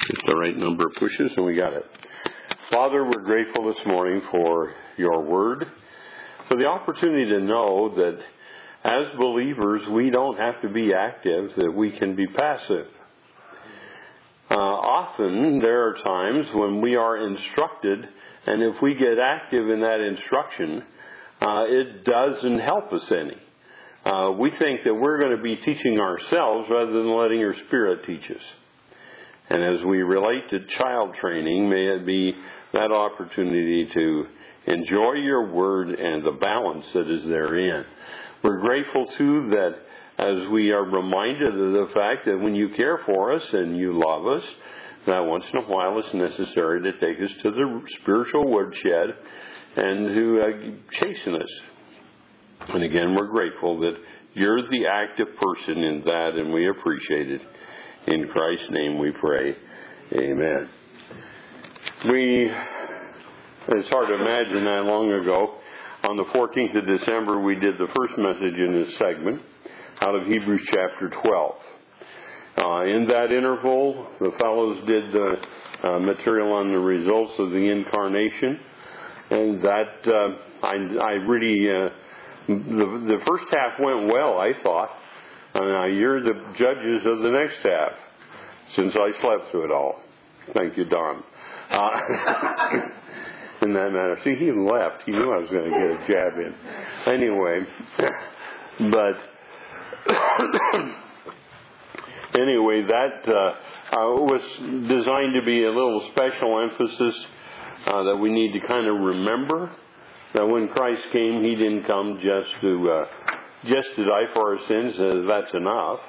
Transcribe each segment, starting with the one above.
It's the right number of pushes, and we got it. Father, we're grateful this morning for your word, for the opportunity to know that as believers, we don't have to be active, that we can be passive. Often there are times when we are instructed, and if we get active in that instruction, it doesn't help us any. We think that we're going to be teaching ourselves rather than letting your Spirit teach us. And as we relate to child training, may it be that opportunity to enjoy your word and the balance that is therein. We're grateful, too, that as we are reminded of the fact that when you care for us and you love us, that once in a while it's necessary to take us to the spiritual woodshed and to chasten us. And again, we're grateful that you're the active person in that, and we appreciate it. In Christ's name we pray. Amen. It's hard to imagine that long ago. On the 14th of December, we did the first message in this segment out of Hebrews chapter 12. In that interval, the fellows did the material on the results of the incarnation. And that, I really, the first half went well, I thought. Now you're the judges of the next half, since I slept through it all. Thank you, Don. In that matter. See, he left. He knew I was going to get a jab in. Anyway, anyway, that was designed to be a little special emphasis that we need to kind of remember that when Christ came, He didn't come just to die for our sins. That's enough.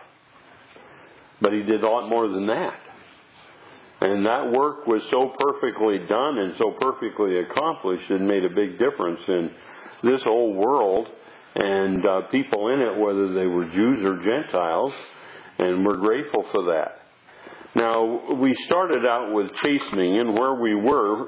But He did a lot more than that. And that work was so perfectly done and so perfectly accomplished, it made a big difference in this whole world and people in it, whether they were Jews or Gentiles, and we're grateful for that. Now, we started out with chastening, and where we were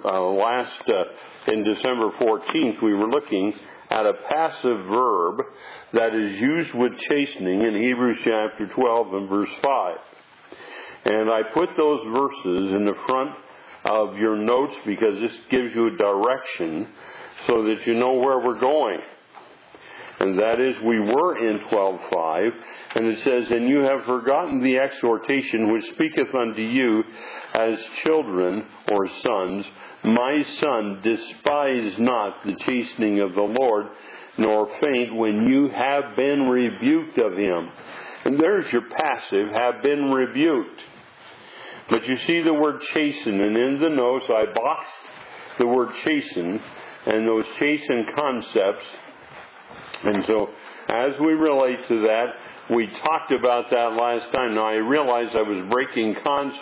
in December 14th, we were looking at a passive verb that is used with chastening in Hebrews chapter 12 and verse 5. And I put those verses in the front of your notes because this gives you a direction so that you know where we're going. And that is, we were in 12:5, and it says, "And you have forgotten the exhortation which speaketh unto you as children or sons. My son, despise not the chastening of the Lord, nor faint when you have been rebuked of Him." And there's your passive, have been rebuked. But you see the word chasten, and in the notes I boxed the word chasten and those chasten concepts. And so as we relate to that, we talked about that last time. Now I realized I was breaking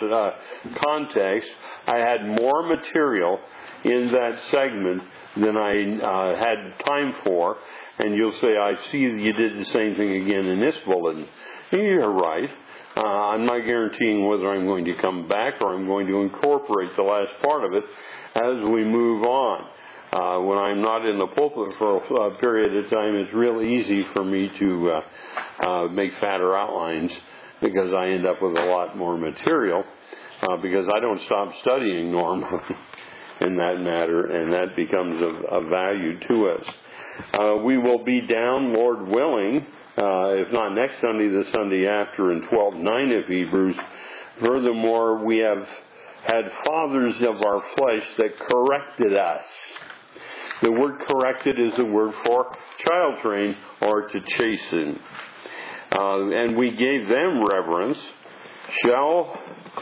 context. I had more material in that segment than I had time for. And you'll say, I see you did the same thing again in this bulletin. You're right. I'm not guaranteeing whether I'm going to come back or I'm going to incorporate the last part of it as we move on. When I'm not in the pulpit for a period of time, it's real easy for me to make fatter outlines because I end up with a lot more material because I don't stop studying normally in that matter, and that becomes of value to us. We will be down, Lord willing, if not next Sunday, the Sunday after, in 12:9 of Hebrews. Furthermore, we have had fathers of our flesh that corrected us. The word corrected is the word for child train or to chasten. And we gave them reverence. Shall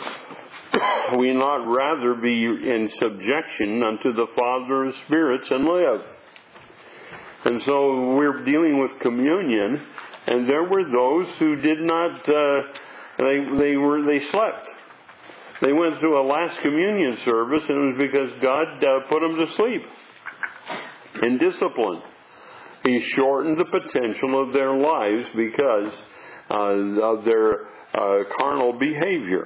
we not rather be in subjection unto the Father of spirits and live? And so we're dealing with communion, and there were those who did not, they slept. They went through a last communion service, and it was because God put them to sleep in discipline. He shortened the potential of their lives because of their carnal behavior.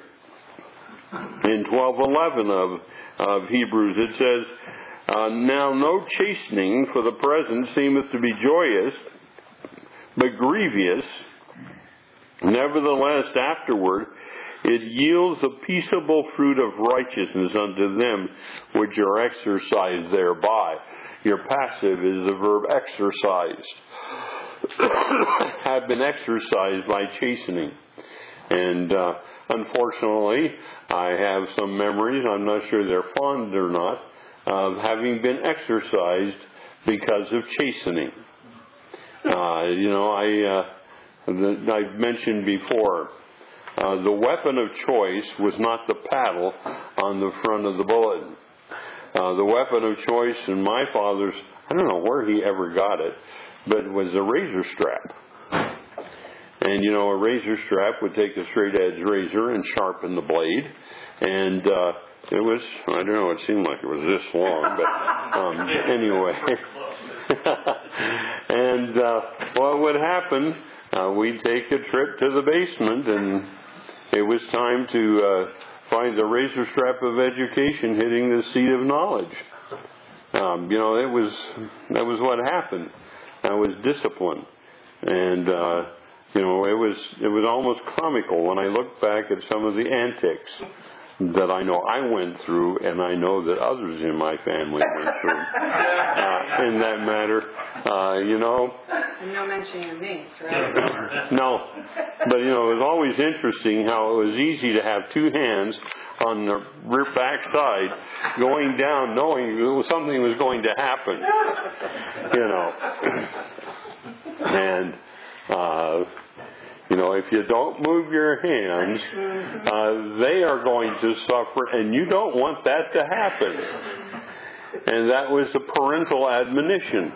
In 12:11 of Hebrews, it says, "Now no chastening for the present seemeth to be joyous, but grievous. Nevertheless, afterward It yields the peaceable fruit of righteousness unto them which are exercised thereby. Your passive is the verb exercised. Have been exercised by chastening. And unfortunately, I have some memories, I'm not sure they're fond or not, of having been exercised because of chastening. I've mentioned before, the weapon of choice was not the paddle on the front of the bullet. The weapon of choice in my father's, I don't know where he ever got it, but it was a razor strap. And, a razor strap would take a straight edge razor and sharpen the blade. And it was, I don't know, it seemed like it was this long, but anyway. And what would happen, we'd take a trip to the basement, and it was time to find the razor strap of education hitting the seat of knowledge. That was what happened. That was discipline. And it was almost comical when I look back at some of the antics that I know I went through, and I know that others in my family went through in that matter. And no mentioning of names, right? No. But, it was always interesting how it was easy to have two hands on the rear back side going down knowing something was going to happen. And, if you don't move your hands, they are going to suffer, and you don't want that to happen. And that was a parental admonition.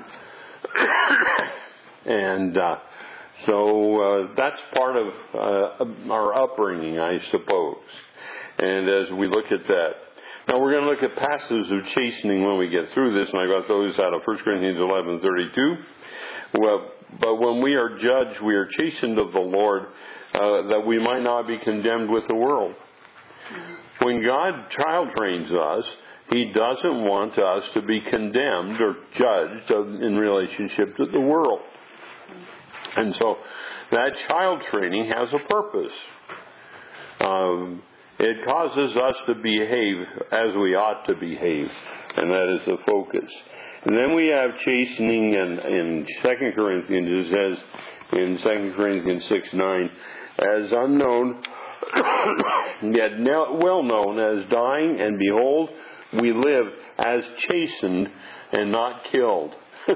And so that's part of our upbringing, I suppose. And as we look at that, now we're going to look at passages of chastening when we get through this, and I got those out of 1 Corinthians 11:32. Well, but when we are judged, we are chastened of the Lord, that we might not be condemned with the world. When God child trains us, He doesn't want us to be condemned or judged in relationship to the world. And so that child training has a purpose. It causes us to behave as we ought to behave, and that is the focus. And then we have chastening in 2 Corinthians. It says in 2 Corinthians 6:9, as unknown, yet well known, as dying, and behold, we live as chastened and not killed.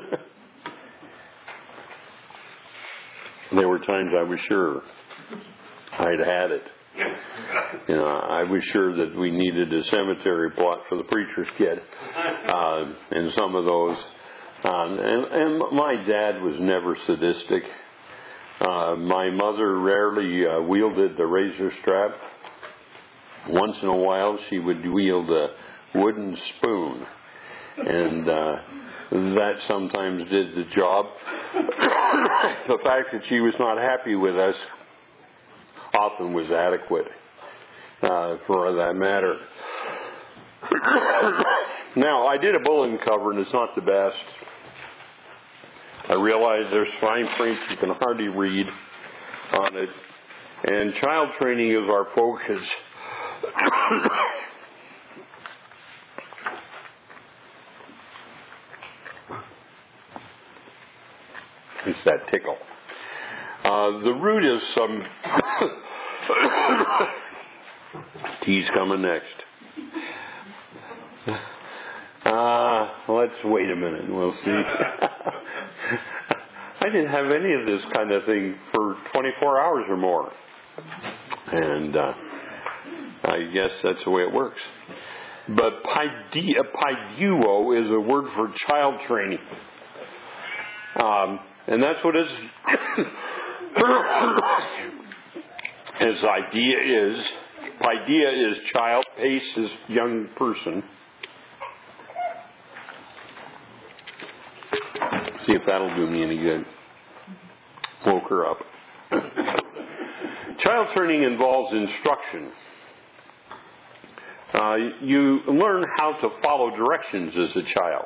There were times I was sure I'd had it. I was sure that we needed a cemetery plot for the preacher's kid, and some of those. And my dad was never sadistic. My mother rarely wielded the razor strap. Once in a while, she would wield a wooden spoon, and that sometimes did the job. The fact that she was not happy with us often was adequate for that matter. Now, I did a bulletin cover, and it's not the best. I realize there's fine print you can hardly read on it, and child training is our focus. It's that tickle. The root is some... Tea's coming next. Let's wait a minute and we'll see. I didn't have any of this kind of thing for 24 hours or more. And I guess that's the way it works. But paiduo is a word for child training. And that's what his idea is. Paideia is child, pace is young person. See if that'll do me any good. Woke her up. Child training involves instruction. You learn how to follow directions as a child.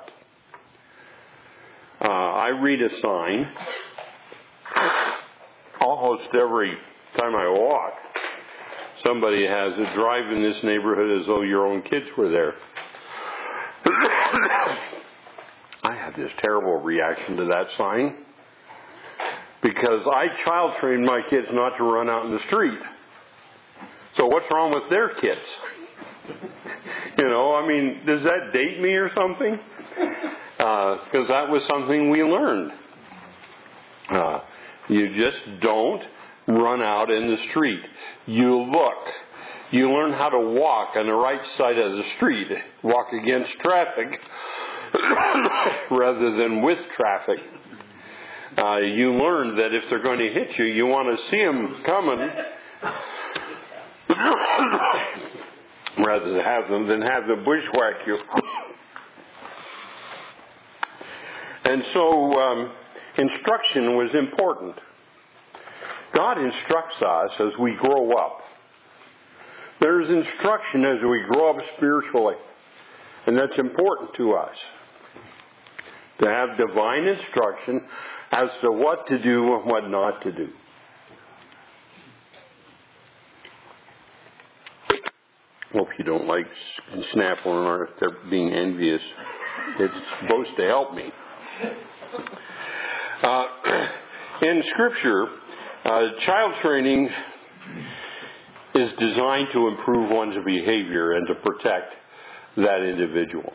I read a sign almost every time I walk. somebody has a drive in this neighborhood as though your own kids were there. I had this terrible reaction to that sign because I child trained my kids not to run out in the street. So what's wrong with their kids? I mean, does that date me or something? Because that was something we learned. You just don't run out in the street. You look. You learn how to walk on the right side of the street. Walk against traffic rather than with traffic. You learn that if they're going to hit you, you want to see them coming rather than have them bushwhack you. And so instruction was important. God instructs us as we grow up. There's instruction as we grow up spiritually. And that's important to us. To have divine instruction as to what to do and what not to do. Hope you don't like Snap or if they're being envious. It's supposed to help me. In Scripture, child training is designed to improve one's behavior and to protect that individual.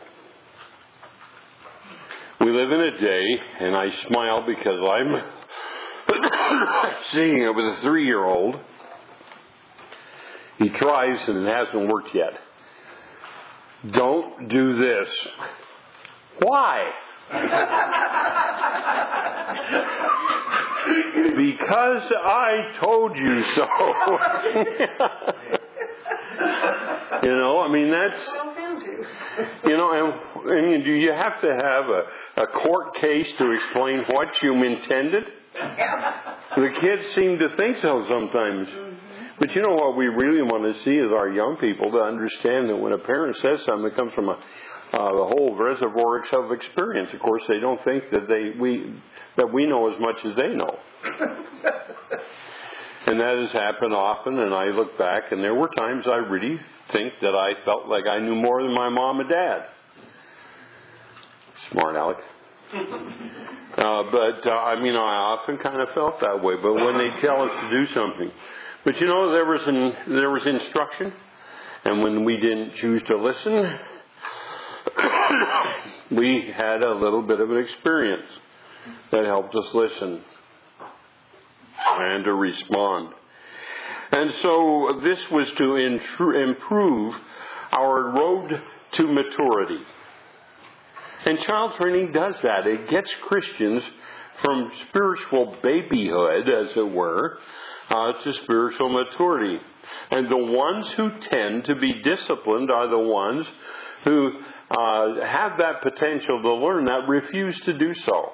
We live in a day, and I smile because I'm seeing it with a 3-year-old. He tries and it hasn't worked yet. Don't do this. Why? Because I told you so. I mean, that's, and do you have to have a court case to explain what you intended? The kids seem to think so sometimes. But what we really want to see is our young people to understand that when a parent says something, it comes from the whole reservoir of experience. Of course, they don't think that we know as much as they know. And that has happened often, and I look back, and there were times I really think that I felt like I knew more than my mom and dad. Smart Alec. I often kind of felt that way. But when they tell us to do something, but there was instruction, and when we didn't choose to listen, we had a little bit of an experience that helped us listen and to respond. And so this was to improve our road to maturity. And child training does that. It gets Christians from spiritual babyhood, as it were, to spiritual maturity. And the ones who tend to be disciplined are the ones who have that potential to learn that refuse to do so.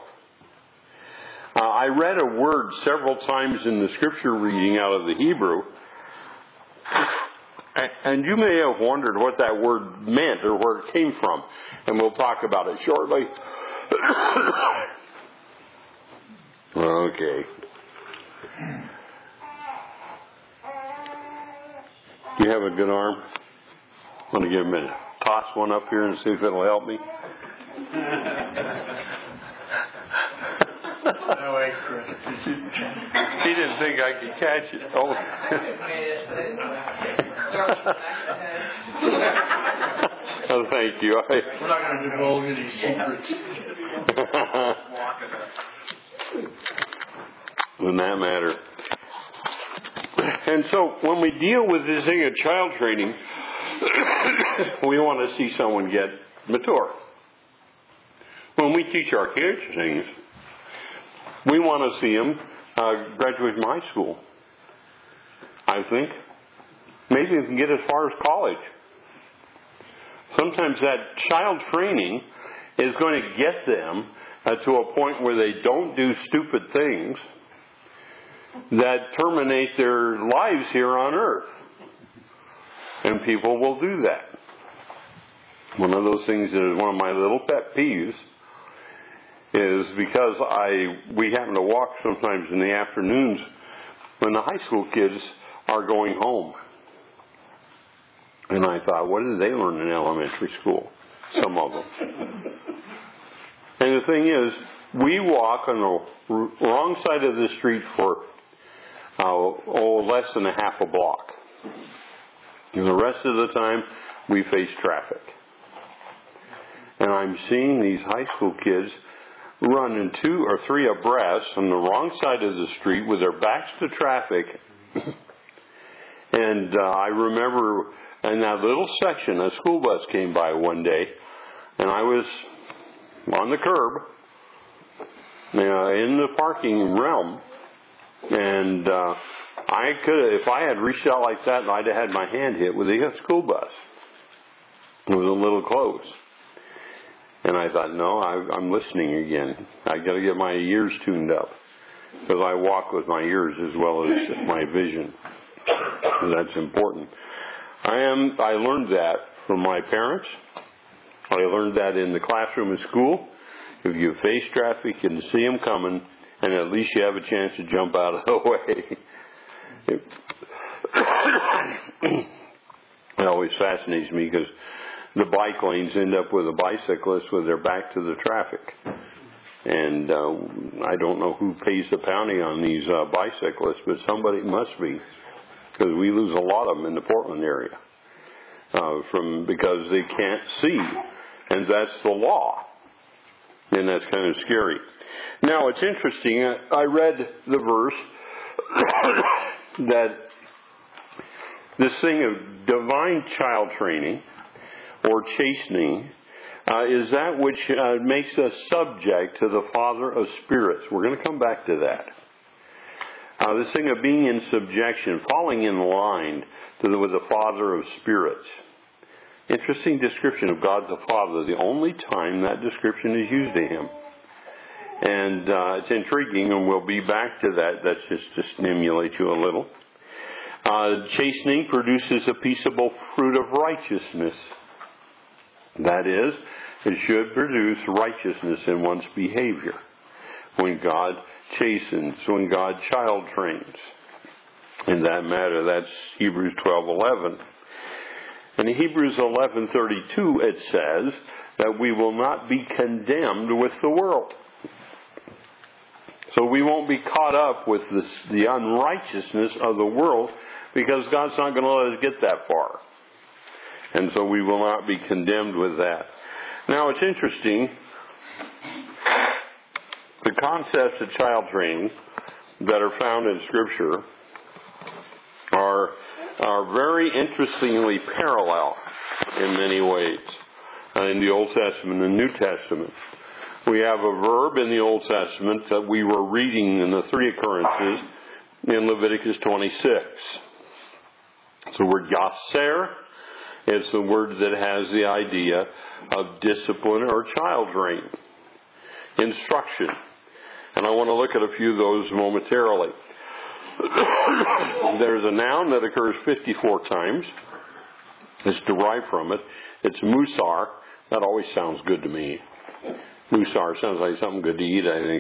I read a word several times in the scripture reading out of the Hebrew, and you may have wondered what that word meant or where it came from, and we'll talk about it shortly. Okay. Do you have a good arm? I'm going to give him a toss one up here and see if it'll help me. No way, Chris. He didn't think I could catch it. Oh. Oh, thank you. We're not going to divulge any secrets. Doesn't that matter? And so when we deal with this thing of child training, we want to see someone get mature. When we teach our kids things, we want to see them graduate from high school. I think. Maybe we can get as far as college. Sometimes that child training is going to get them to a point where they don't do stupid things that terminate their lives here on earth. And people will do that. One of those things that is one of my little pet peeves is because we happen to walk sometimes in the afternoons when the high school kids are going home. And I thought, what did they learn in elementary school? Some of them. And the thing is, we walk on the wrong side of the street for less than a half a block. And the rest of the time, we face traffic. And I'm seeing these high school kids running 2 or 3 abreast on the wrong side of the street with their backs to traffic. And I remember in that little section, a school bus came by one day, and I was on the curb, in the parking realm, and I could, if I had reached out like that, I'd have had my hand hit with a school bus. It was a little close. And I thought, no, I'm listening again. I got to get my ears tuned up, because I walk with my ears as well as my vision. And that's important. I learned that from my parents. I learned that in the classroom at school. If you face traffic, you can see them coming, and at least you have a chance to jump out of the way. It always fascinates me because the bike lanes end up with a bicyclist with their back to the traffic. And I don't know who pays the bounty on these bicyclists, but somebody must be, because we lose a lot of them in the Portland area because they can't see, and that's the law. And that's kind of scary. Now, it's interesting. I read the verse that this thing of divine child training or chastening is that which makes us subject to the Father of spirits. We're going to come back to that. This thing of being in subjection, falling in line with the Father of spirits. Interesting description of God the Father, the only time that description is used to Him. And it's intriguing, and we'll be back to that. That's just to stimulate you a little. Chastening produces a peaceable fruit of righteousness. That is, it should produce righteousness in one's behavior. When God chastens, when God child trains. In that matter, that's Hebrews 12:11. In Hebrews 11:32, it says that we will not be condemned with the world. So we won't be caught up with the unrighteousness of the world, because God's not going to let us get that far. And so we will not be condemned with that. Now, it's interesting. The concepts of child training that are found in Scripture are very interestingly parallel in many ways in the Old Testament and New Testament. We have a verb in the Old Testament that we were reading in the 3 occurrences in Leviticus 26. It's the word yaser. It's the word that has the idea of discipline or child training, instruction. And I want to look at a few of those momentarily. There's a noun that occurs 54 times. It's derived from it. It's musar. That always sounds good to me. Musar sounds like something good to eat, I think.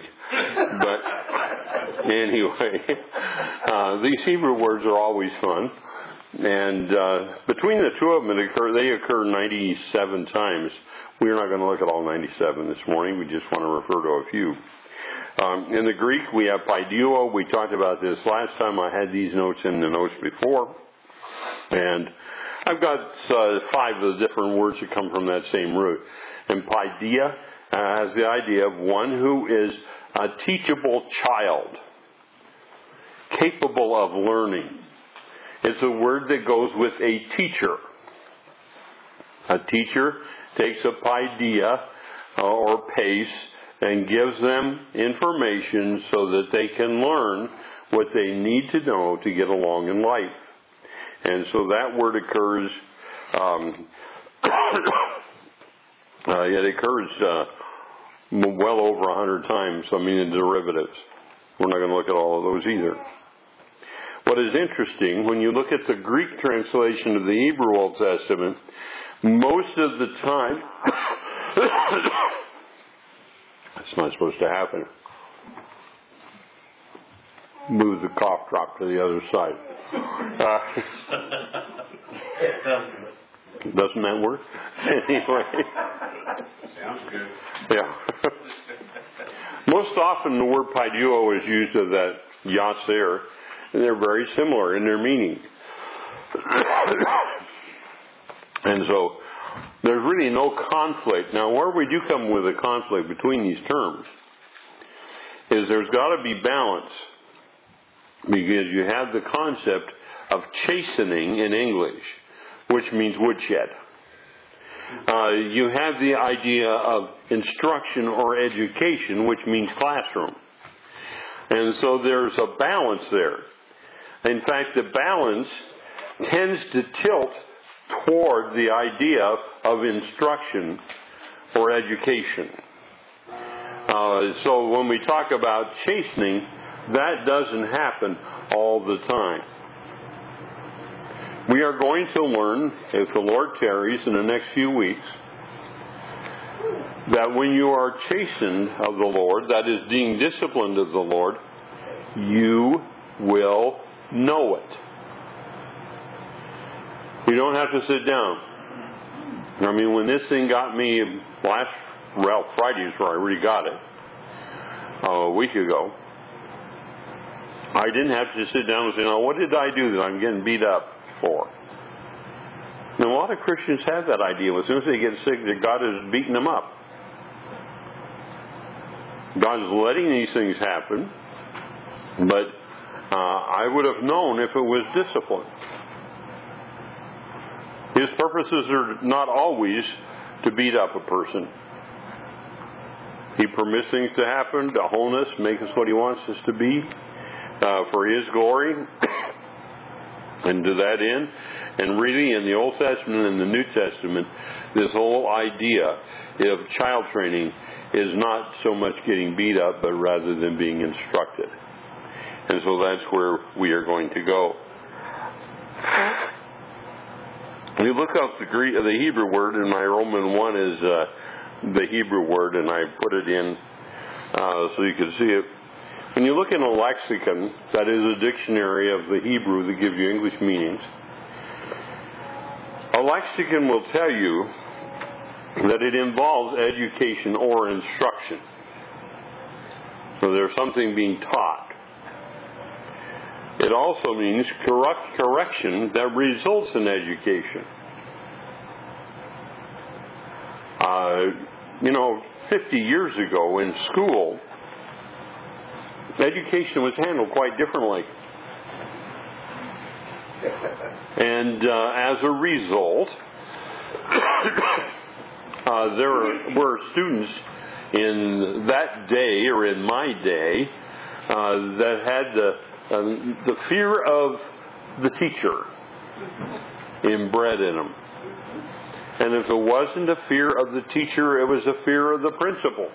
But anyway, these Hebrew words are always fun. And between the two of them, they occur 97 times. We're not going to look at all 97 this morning. We just want to refer to a few. In the Greek, we have paideio. We talked about this last time. I had these notes in the notes before. And I've got 5 of the different words that come from that same root. And paideia has the idea of one who is a teachable child, capable of learning. It's a word that goes with a teacher. A teacher takes a paideia or pace and gives them information so that they can learn what they need to know to get along in life. And so that word occurs, it occurs well over 100 times, in derivatives. We're not going to look at all of those either. What is interesting, when you look at the Greek translation of the Hebrew Old Testament, most of the time, that's not supposed to happen. Move the cough drop to the other side. Doesn't that work? Anyway. Sounds good. Yeah. Most often the word paiduo is used of that yaser, and they're very similar in their meaning. And so there's really no conflict. Now, where we do come with a conflict between these terms is there's got to be balance, because you have the concept of chastening in English, which means woodshed. You have the idea of instruction or education, which means classroom. And so there's a balance there. In fact, the balance tends to tilt toward the idea of instruction or education. So when we talk about chastening, that doesn't happen all the time. We are going to learn, if the Lord tarries in the next few weeks, that when you are chastened of the Lord, that is being disciplined of the Lord, you will know it. You don't have to sit down. I mean, when this thing got me Friday is where I really got it, a week ago, I didn't have to sit down and say, now, what did I do that I'm getting beat up for? And a lot of Christians have that idea. As soon as they get sick, that God is beating them up. God's letting these things happen, but I would have known if it was discipline. His purposes are not always to beat up a person. He permits things to happen, to hone us, make us what He wants us to be, for His glory, and to that end. And really, in the Old Testament and the New Testament, this whole idea of child training is not so much getting beat up, but rather than being instructed. And so that's where we are going to go. When you look up the Hebrew word, and my Roman 1 is the Hebrew word, and I put it in so you can see it. When you look in a lexicon, that is a dictionary of the Hebrew that gives you English meanings, a lexicon will tell you that it involves education or instruction. So there's something being taught. It also means correction that results in education. 50 years ago in school, education was handled quite differently. And as a result, there were students in that day, or in my day, that had the fear of the teacher inbred in them. And if it wasn't a fear of the teacher, it was a fear of the principal.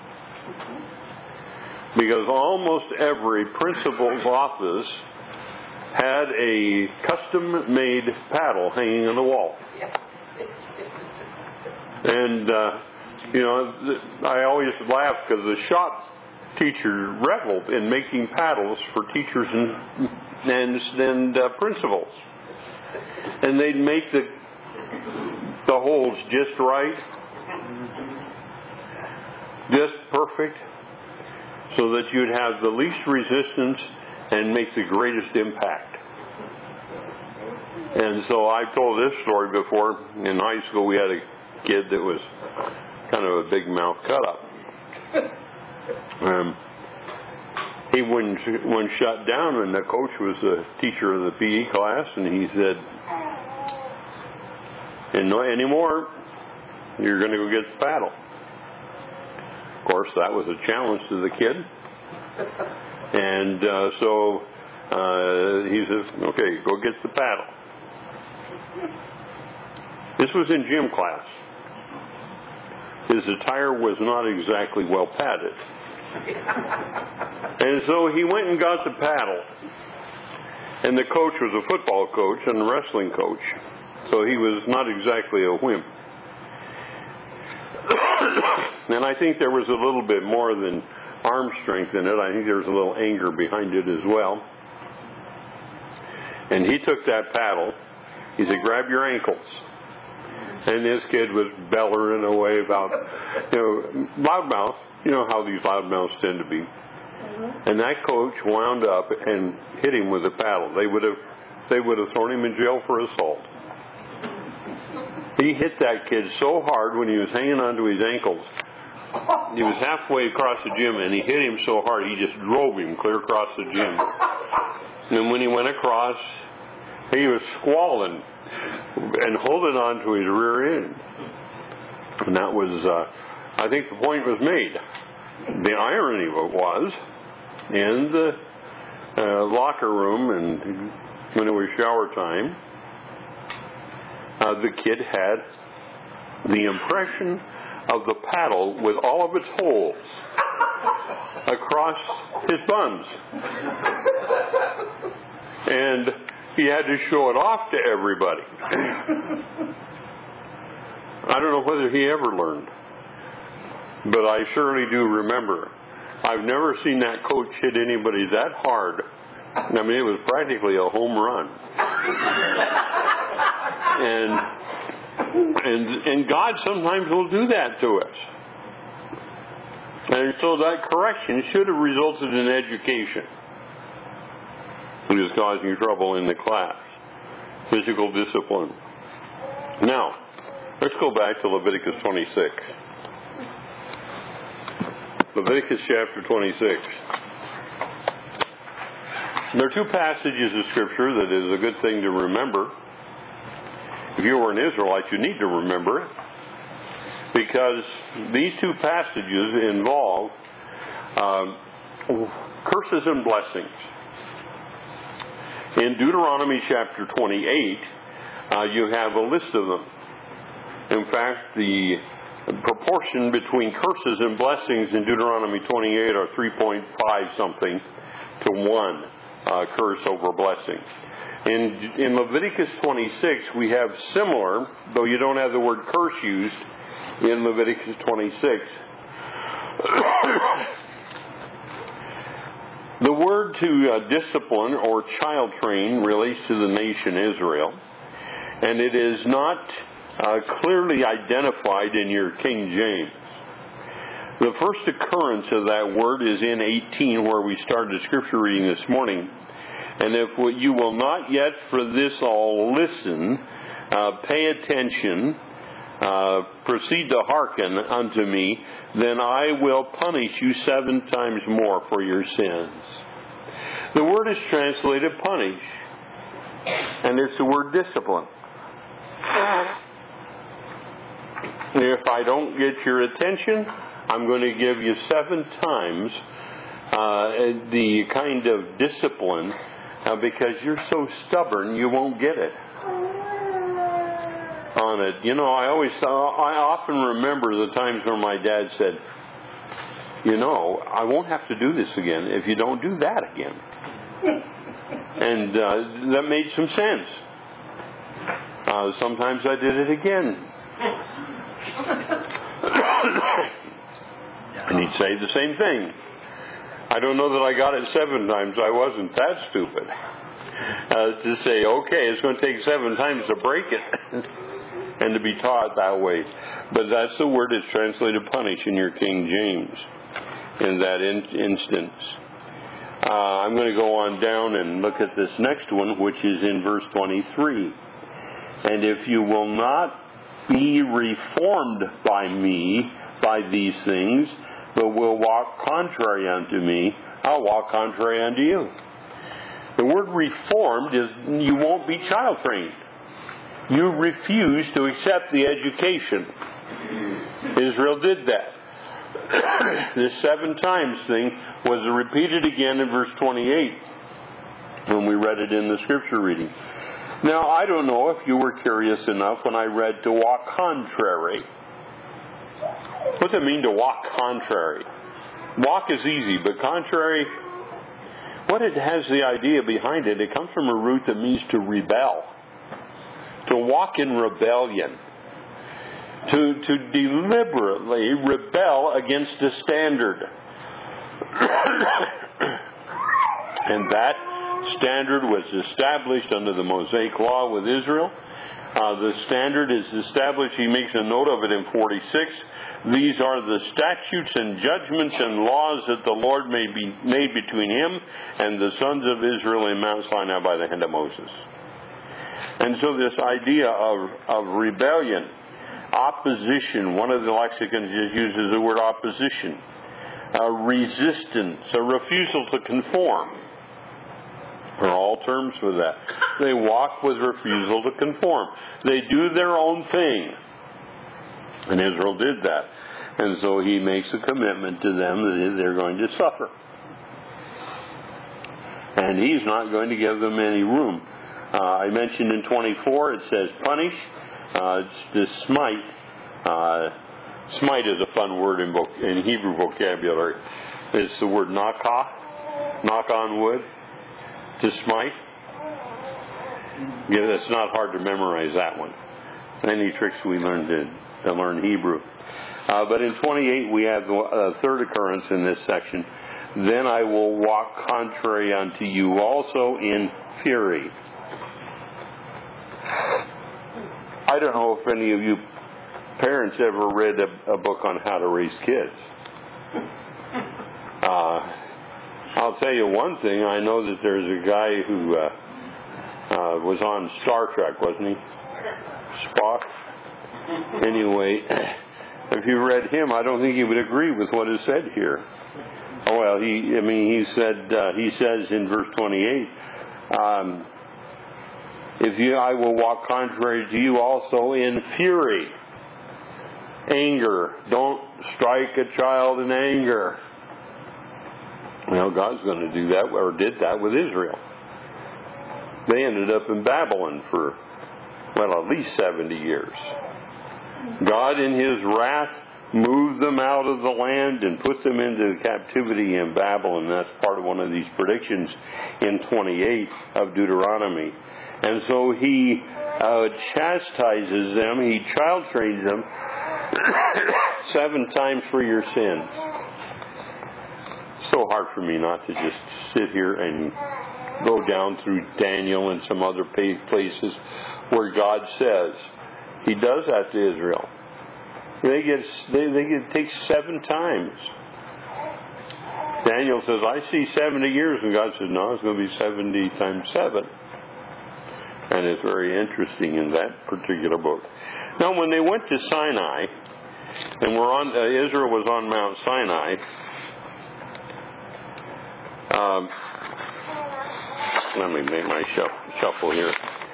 Because almost every principal's office had a custom-made paddle hanging on the wall. And, I always laugh because the shop teacher reveled in making paddles for teachers and principals. And they'd make the holes just right, just perfect, so that you'd have the least resistance and make the greatest impact. And so I've told this story before. In high school, we had a kid that was kind of a big mouth cut up. He wouldn't shut down, and the coach was the teacher of the PE class, and he said, "And no anymore, you're going to go get the paddle." Of course, that was a challenge to the kid. And so he says, "Okay, go get the paddle." This was in gym class. His attire was not exactly well padded. And so he went and got the paddle. And the coach was a football coach and a wrestling coach. So he was not exactly a wimp. And I think there was a little bit more than arm strength in it. I think there was a little anger behind it as well. And he took that paddle. He said, "Grab your ankles." And this kid was bellowing away about, loudmouth. You know how these loudmouths tend to be. And that coach wound up and hit him with a paddle. They would have thrown him in jail for assault. He hit that kid so hard when he was hanging onto his ankles. He was halfway across the gym, and he hit him so hard he just drove him clear across the gym. And when he went across, he was squalling and holding on to his rear end. And that was, I think the point was made. The irony of it was, in the locker room, and when it was shower time, the kid had the impression of the paddle with all of its holes across his buns. And he had to show it off to everybody. I don't know whether he ever learned, but I surely do remember. I've never seen that coach hit anybody that hard. I mean, it was practically a home run. And God sometimes will do that to us. And so that correction should have resulted in education. It was causing trouble in the class. Physical discipline. Now, let's go back to Leviticus 26. Leviticus chapter 26. There are two passages of Scripture that is a good thing to remember. If you were an Israelite, you need to remember it, because these two passages involve curses and blessings. In Deuteronomy chapter 28, you have a list of them. In fact, the proportion between curses and blessings in Deuteronomy 28 are 3.5 something to 1 curse over blessing. In Leviticus 26, we have similar, though you don't have the word curse used in Leviticus 26. The word to discipline or child train relates to the nation Israel, and it is not clearly identified in your King James. The first occurrence of that word is in 18, where we started Scripture reading this morning. And if you will not yet for this all listen, pay attention, proceed to hearken unto me, then I will punish you 7 times more for your sins. The word is translated punish, and it's the word discipline. If I don't get your attention, I'm going to give you 7 times the kind of discipline, because you're so stubborn you won't get it. On it, I often remember the times where my dad said, I won't have to do this again if you don't do that again. And that made some sense. Sometimes I did it again. And he'd say the same thing. I don't know that I got it 7 times. I wasn't that stupid. To say, okay, it's going to take 7 times to break it. And to be taught that way. But that's the word that's translated punish in your King James in that instance. I'm going to go on down and look at this next one, which is in verse 23. And if you will not be reformed by me, by these things, but will walk contrary unto me, I'll walk contrary unto you. The word reformed is you won't be child trained. You refuse to accept the education. Israel did that. This 7 times thing was repeated again in verse 28 when we read it in the Scripture reading. Now, I don't know if you were curious enough when I read to walk contrary. What does it mean to walk contrary? Walk is easy, but contrary, what it has the idea behind it, it comes from a root that means to rebel. To walk in rebellion. To deliberately rebel against a standard. And that standard was established under the Mosaic Law with Israel. The standard is established. He makes a note of it in 46. These are the statutes and judgments and laws that the Lord may be made between him and the sons of Israel in Mount Sinai by the hand of Moses. And so this idea of rebellion, opposition, one of the lexicons uses the word opposition, resistance, a refusal to conform, are all terms for that. They walk with refusal to conform. They do their own thing. And Israel did that. And so he makes a commitment to them that they're going to suffer. And he's not going to give them any room. I mentioned in 24 it says punish. It's the smite. Smite is a fun word in Hebrew vocabulary. It's the word nakah, knock on wood, to smite. Yeah, it's not hard to memorize that one. Any tricks we learned to learn Hebrew. But in 28 we have the third occurrence in this section. Then I will walk contrary unto you also in fury. I don't know if any of you parents ever read a book on how to raise kids. I'll tell you one thing. I know that there's a guy who was on Star Trek, wasn't he? Spock? Anyway, if you read him, I don't think he would agree with what is said here. Oh, well, he says in verse 28, I will walk contrary to you also in fury. Anger. Don't strike a child in anger. Well, God's going to do that, or did that with Israel. They ended up in Babylon for, at least 70 years. God in his wrath moved them out of the land and put them into captivity in Babylon. That's part of one of these predictions in 28 of Deuteronomy. And so he chastises them, he child trains them 7 times for your sins. It's so hard for me not to just sit here and go down through Daniel and some other places where God says he does that to Israel. They get take 7 times. Daniel says, I see 70 years, and God says, no, it's going to be 70 times 7. And it's very interesting in that particular book. Now, when they went to Sinai, and Israel was on Mount Sinai, let me make my shuffle here.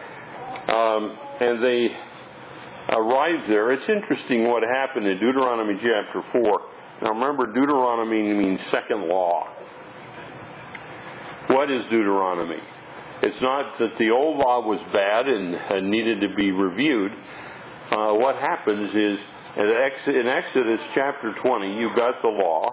And they arrived there. It's interesting what happened in Deuteronomy chapter 4. Now remember, Deuteronomy means second law. What is Deuteronomy? It's not that the old law was bad and needed to be reviewed. What happens is, in Exodus chapter 20, you've got the law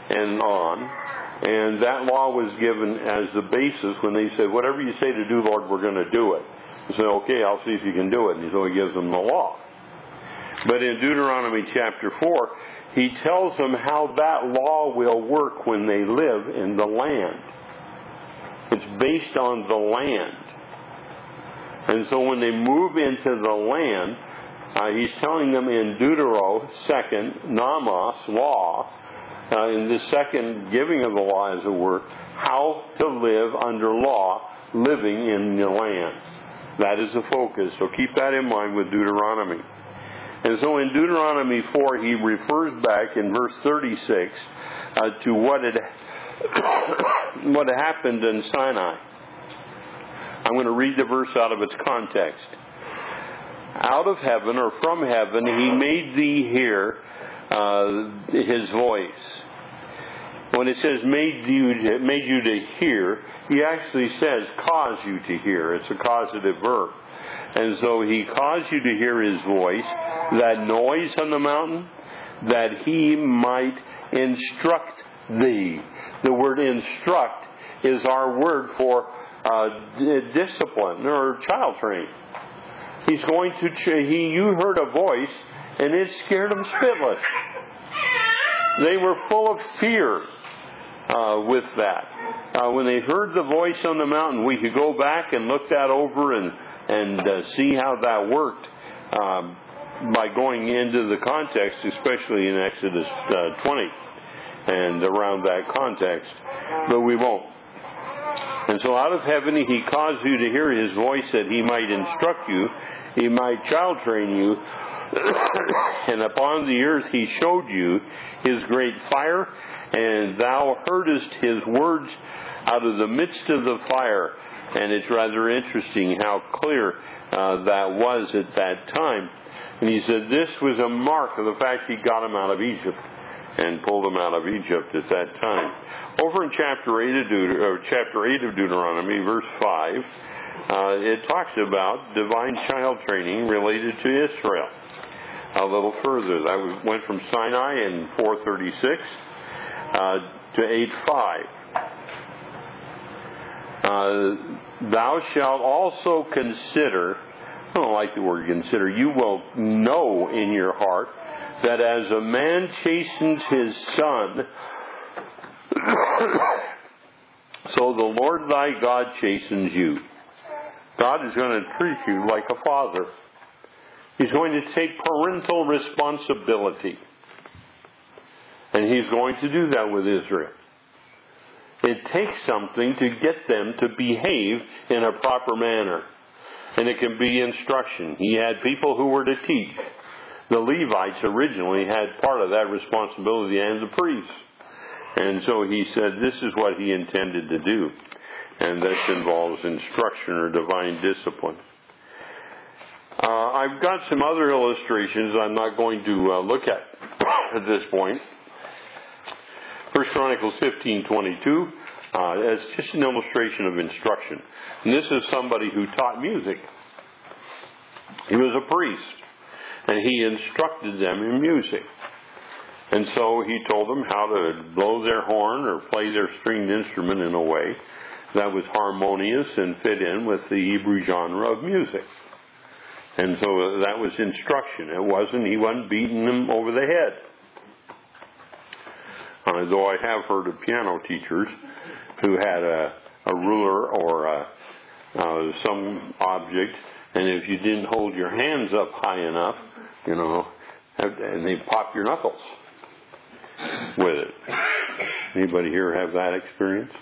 and that law was given as the basis when they said, whatever you say to do, Lord, we're going to do it. They say, okay, I'll see if you can do it. And so he gives them the law. But in Deuteronomy chapter 4, he tells them how that law will work when they live in the land. It's based on the land. And so when they move into the land, he's telling them in Deutero, second, Namas, law, in the second giving of the law, as it were, how to live under law, living in the land. That is the focus. So keep that in mind with Deuteronomy. And so in Deuteronomy 4, he refers back in verse 36 to what had happened in Sinai. I'm going to read the verse out of its context. Out of heaven, or from heaven, he made thee hear his voice. When it says made you to hear, he actually says cause you to hear. It's a causative verb. And so he caused you to hear his voice, that noise on the mountain, that he might instruct thee. The word instruct is our word for discipline or child training. He's going to, you heard a voice and it scared them spitless. They were full of fear with that. When they heard the voice on the mountain, we could go back and look that over and and see how that worked by going into the context, especially in Exodus 20 and around that context. But we won't. And so out of heaven he caused you to hear his voice, that he might instruct you, he might child train you. And upon the earth he showed you his great fire, and thou heardest his words out of the midst of the fire. And it's rather interesting how clear that was at that time. And he said this was a mark of the fact he got him out of Egypt and pulled him out of Egypt at that time. Over in chapter 8 of Deuteronomy, verse 5, it talks about divine child training related to Israel. A little further, that went from Sinai in 436 to 8:5. Thou shalt also consider, I don't like the word consider, you will know in your heart that as a man chastens his son, so the Lord thy God chastens you. God is going to treat you like a father. He's going to take parental responsibility. And he's going to do that with Israel. It takes something to get them to behave in a proper manner. And it can be instruction. He had people who were to teach. The Levites originally had part of that responsibility, and the priests. And so he said this is what he intended to do. And this involves instruction or divine discipline. I've got some other illustrations I'm not going to look at this point. 1 Chronicles 15:22 as just an illustration of instruction. And this is somebody who taught music. He was a priest, and he instructed them in music. And so he told them how to blow their horn or play their stringed instrument in a way that was harmonious and fit in with the Hebrew genre of music. And so that was instruction. He wasn't beating them over the head. Though I have heard of piano teachers who had a ruler or some object, and if you didn't hold your hands up high enough, and they pop your knuckles with it. Anybody here have that experience?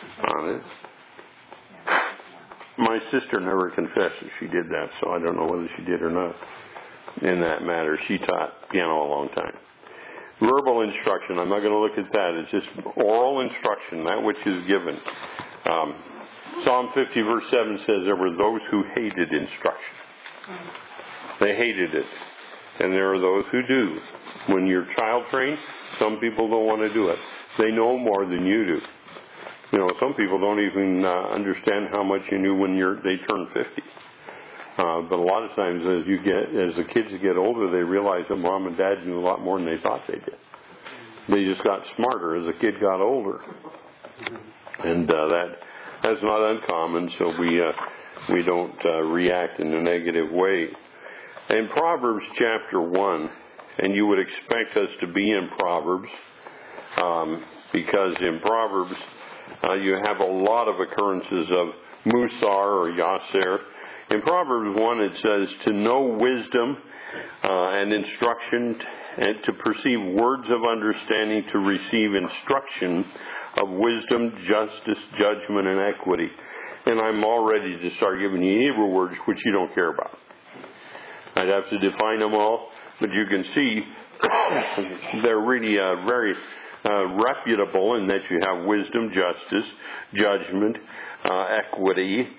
My sister never confessed that she did that, so I don't know whether she did or not. In that matter, she taught piano a long time. Verbal instruction, I'm not going to look at that. It's just oral instruction, that which is given. Psalm 50 verse 7 says there were those who hated instruction. They hated it. And there are those who do. When you're child trained, some people don't want to do it. They know more than you do. Some people don't even understand how much you knew when they turn 50. But a lot of times as the kids get older, they realize that mom and dad knew a lot more than they thought they did. They just got smarter as the kid got older. And that's not uncommon, so we don't react in a negative way. In Proverbs chapter 1, and you would expect us to be in Proverbs, because in Proverbs you have a lot of occurrences of Musar or Yasser. In Proverbs 1 it says, to know wisdom and instruction, and to perceive words of understanding, to receive instruction of wisdom, justice, judgment, and equity. And I'm all ready to start giving you Hebrew words which you don't care about. I'd have to define them all, but you can see they're really very reputable in that you have wisdom, justice, judgment, equity,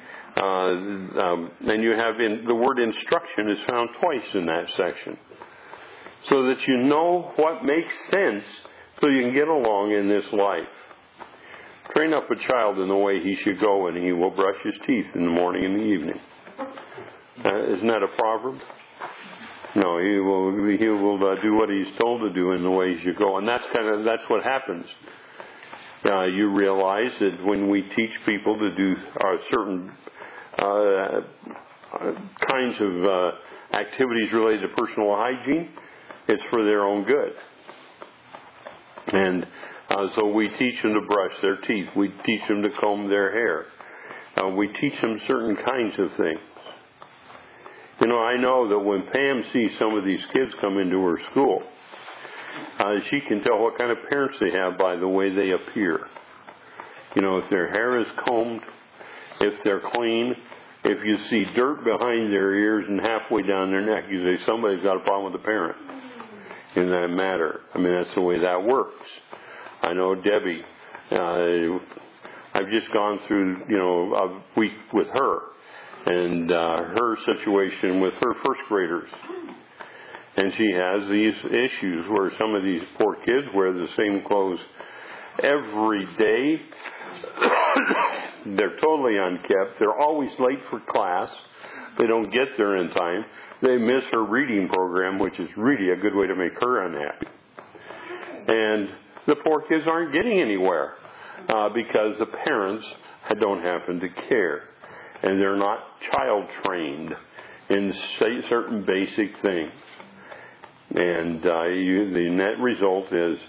and you have the word instruction is found twice in that section, so that you know what makes sense so you can get along in this life. Train up a child in the way he should go, and he will brush his teeth in the morning and the evening. Isn't that a proverb? No, he will do what he's told to do in the way he should go, and that's what happens. You realize that when we teach people to do certain kinds of activities related to personal hygiene, it's for their own good. And so we teach them to brush their teeth. We teach them to comb their hair. We teach them certain kinds of things. I know that when Pam sees some of these kids come into her school, she can tell what kind of parents they have by the way they appear. If their hair is combed, if they're clean, if you see dirt behind their ears and halfway down their neck, you say somebody's got a problem with the parent in that matter. I mean, that's the way that works. I know Debbie, I've just gone through, a week with her and her situation with her first graders. And she has these issues where some of these poor kids wear the same clothes every day. They're totally unkept. They're always late for class. They don't get there in time. They miss her reading program, which is really a good way to make her unhappy. And the poor kids aren't getting anywhere because the parents don't happen to care. And they're not child trained in certain basic things. And the net result is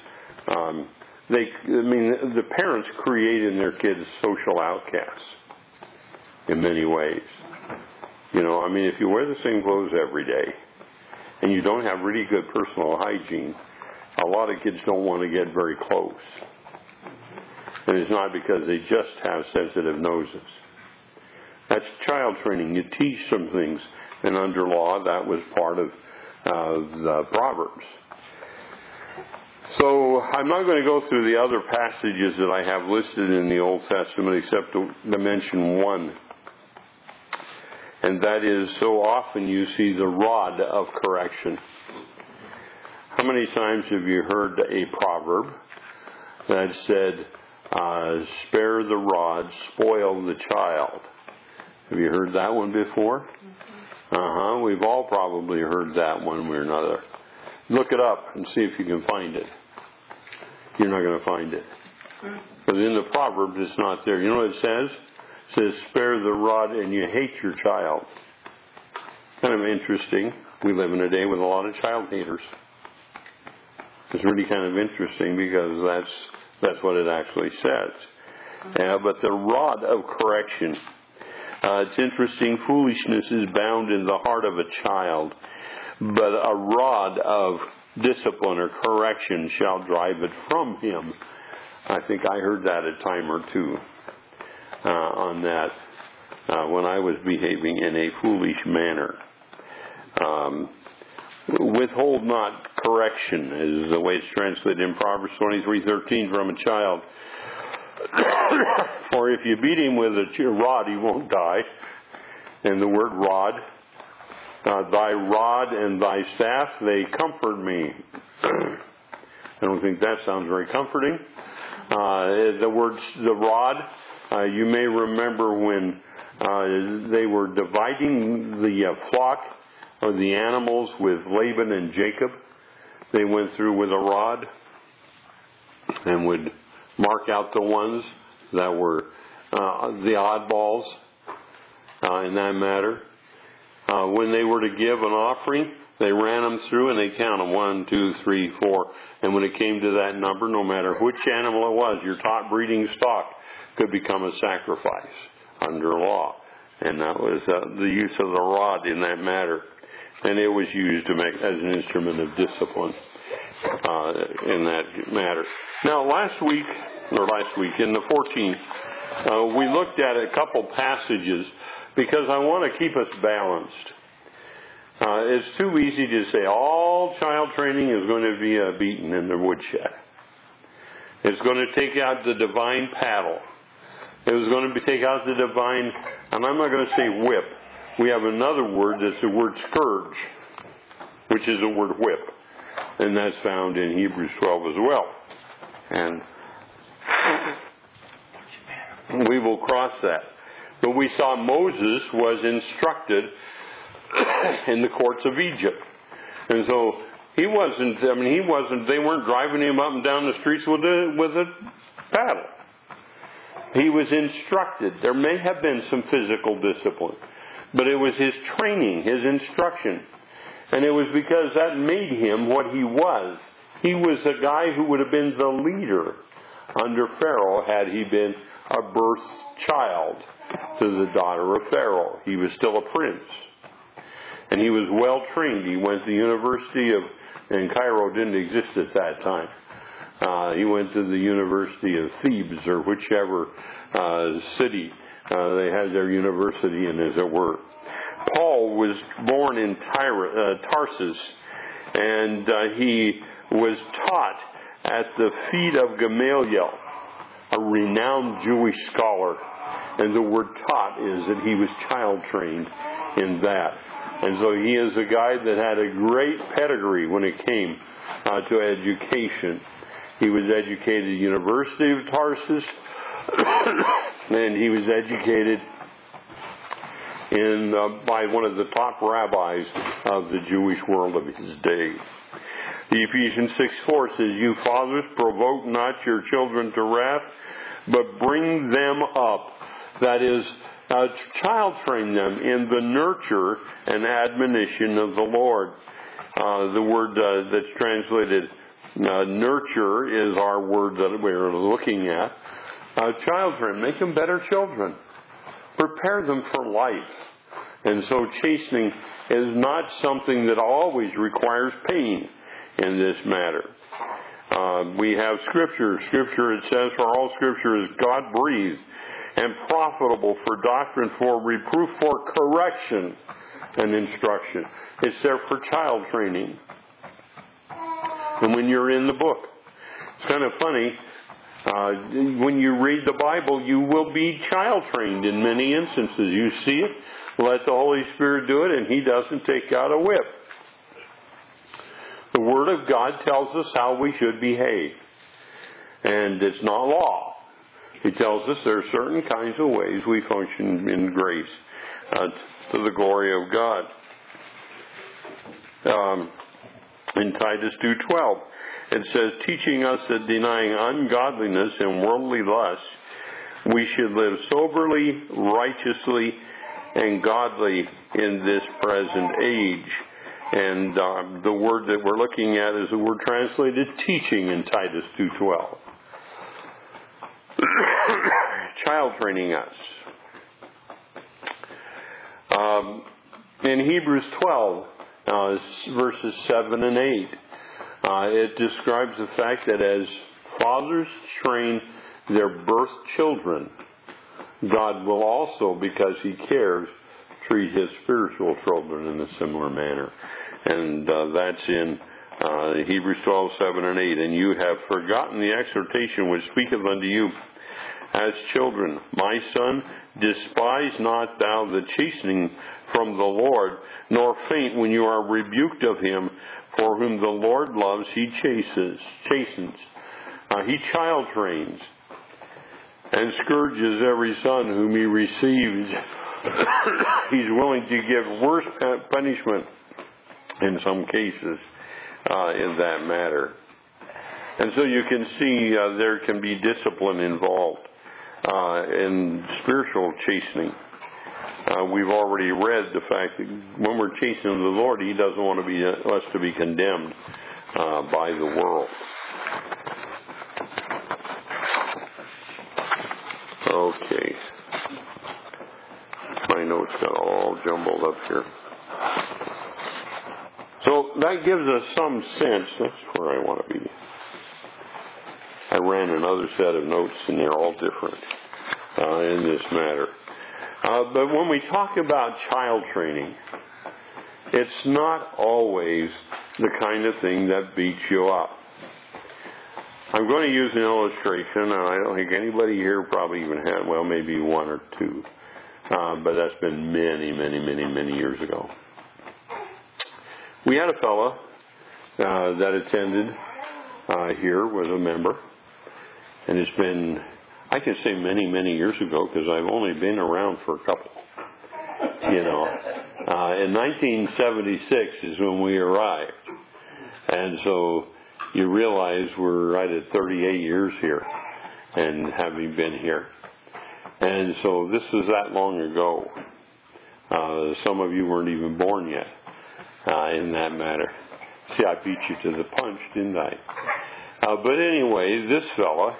the parents create in their kids social outcasts in many ways. If you wear the same clothes every day and you don't have really good personal hygiene, a lot of kids don't want to get very close. And it's not because they just have sensitive noses. That's child training. You teach some things, and under law, that was part of the Proverbs. So I'm not going to go through the other passages that I have listed in the Old Testament except to mention one. And that is, so often you see the rod of correction. How many times have you heard a proverb that said, spare the rod, spoil the child? Have you heard that one before? We've all probably heard that one way or another. Look it up and see if you can find it. You're not going to find it. But in the Proverbs, it's not there. You know what it says? It says, spare the rod and you hate your child. Kind of interesting. We live in a day with a lot of child haters. It's really kind of interesting because that's what it actually says. But the rod of correction. It's interesting. Foolishness is bound in the heart of a child, but a rod of discipline or correction shall drive it from him. I think I heard that a time or two on that when I was behaving in a foolish manner. Withhold not correction is the way it's translated in Proverbs 23:13 from a child. For if you beat him with a rod, he won't die. And the word rod, thy rod and thy staff, they comfort me. I don't think that sounds very comforting. The rod, you may remember when they were dividing the flock or the animals with Laban and Jacob. They went through with a rod and would mark out the ones that were the oddballs in that matter. When they were to give an offering, they ran them through and they counted them 1, 2, 3, 4. And when it came to that number, no matter which animal it was, your top breeding stock could become a sacrifice under law. And that was the use of the rod in that matter. And it was used to make as an instrument of discipline in that matter. Now, last week, in the 14th, we looked at a couple passages because I want to keep us balanced. It's too easy to say all child training is going to be a beating in the woodshed. It's going to take out the divine paddle. It was going to take out the divine, and I'm not going to say whip. We have another word that's the word scourge, which is the word whip. And that's found in Hebrews 12 as well. And we will cross that. But we saw Moses was instructed in the courts of Egypt. And so they weren't driving him up and down the streets with a paddle. He was instructed. There may have been some physical discipline, but it was his training, his instruction. And it was because that made him what he was. He was a guy who would have been the leader under Pharaoh had he been a birth child to the daughter of Pharaoh. He was still a prince. And he was well trained. He went to the University and Cairo didn't exist at that time. He went to the University of Thebes, or whichever city they had their university in, as it were. Paul was born in Tarsus, and he was taught at the feet of Gamaliel, a renowned Jewish scholar. And the word taught is that he was child trained in that. And so he is a guy that had a great pedigree when it came to education. He was educated at the University of Tarsus, and he was educated by one of the top rabbis of the Jewish world of his day. The Ephesians 6:4 says, "You fathers, provoke not your children to wrath, but bring them up." That is, child train them in the nurture and admonition of the Lord. The word that's translated nurture is our word that we're looking at. Child train, make them better children. Prepare them for life. And so chastening is not something that always requires pain in this matter. We have Scripture. Scripture, it says, "For all Scripture is God-breathed and profitable for doctrine, for reproof, for correction and instruction." It's there for child training. And when you're in the book, it's kind of funny. When you read the Bible, you will be child trained in many instances. You see it, let the Holy Spirit do it, and He doesn't take out a whip. The Word of God tells us how we should behave. And it's not law. He tells us there are certain kinds of ways we function in grace to the glory of God. In Titus 2:12, it says, "Teaching us that denying ungodliness and worldly lusts, we should live soberly, righteously, and godly in this present age." And the word that we're looking at is the word translated teaching in Titus 2:12. Child training us. In Hebrews 12, verses 7 and 8, it describes the fact that as fathers train their birth children, God will also, because He cares, treat His spiritual children in a similar manner. And that's in Hebrews 12, 7 and 8. "And you have forgotten the exhortation which speaketh unto you as children. My son, despise not thou the chastening from the Lord, nor faint when you are rebuked of Him. For whom the Lord loves, He chastens. He child trains and scourges every son whom He receives." He's willing to give worse punishment in some cases in that matter. And so you can see there can be discipline involved in spiritual chastening. We've already read the fact that when we're chastening the Lord, He doesn't want us to be condemned by the world. Okay. My notes got all jumbled up here. So that gives us some sense. That's where I want to be. I ran another set of notes, and they're all different in this matter. But when we talk about child training, it's not always the kind of thing that beats you up. I'm going to use an illustration, and I don't think anybody here probably even had, well, maybe one or two. But that's been many years ago. We had a fella that attended here, was a member, and it's been, I can say many years ago because I've only been around for a couple. In 1976 is when we arrived, and so you realize we're right at 38 years here, and having been here, and so this was that long ago. Some of you weren't even born yet. In that matter. See, I beat you to the punch, didn't I? But anyway, this fella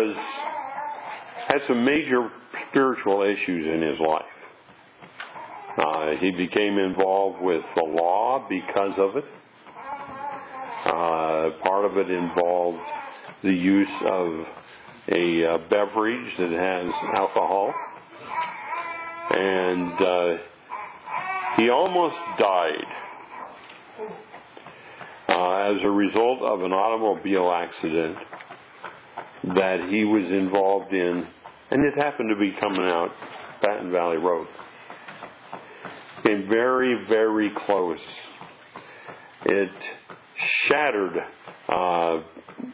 had some major spiritual issues in his life. He became involved with the law because of it. Part of it involved the use of a beverage that has alcohol. And he almost died as a result of an automobile accident that he was involved in, and it happened to be coming out Baton Valley Road. Came very, very close. It shattered, I